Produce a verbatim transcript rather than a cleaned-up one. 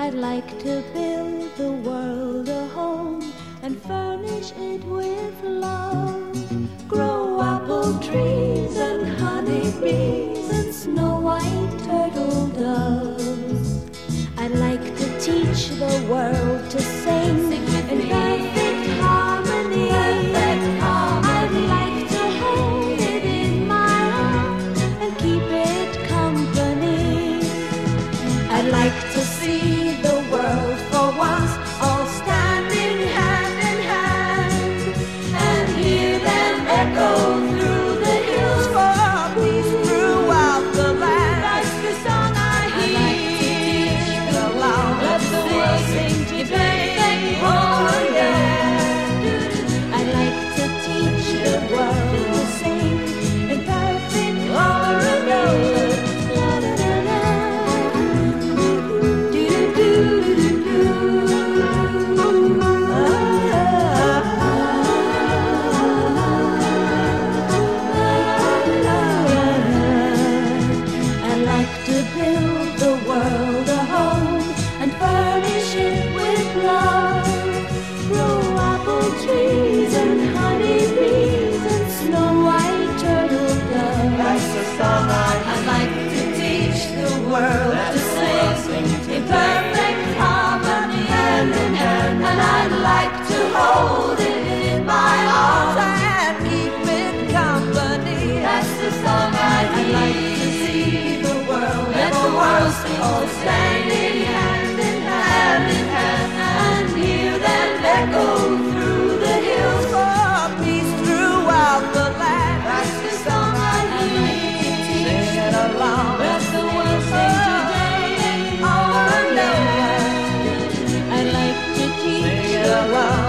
I'd like to build the world a home and furnish it with love. Grow apple trees and honey bees and snow white turtle doves. I'd like to teach the world to sing in perfect harmony. I'd like to hold it in my arms and keep it company. I'd like to see the world for once all standing hand in hand and hear them echo through the hills for peace throughout the land. That's the song I hear. The loud let the world sing today. Oh yeah. I'd like to teach the world to sing in perfect harmony. To build the world a home and furnish it with love. Grow apple trees and honey bees and snow white turtle doves. That's the song I'd like to teach the world to sing in perfect harmony, hand in hand. And I'd like to hold it in my arms and keep it company. That's the song I'd like to see the world. Let the world sing, all standing hand in hand, in hand, and hear them echo through the hills for peace throughout the land. That's the song I'd like to teach. Sing it along. Let the world sing today. Over and over. I'd like to teach the world.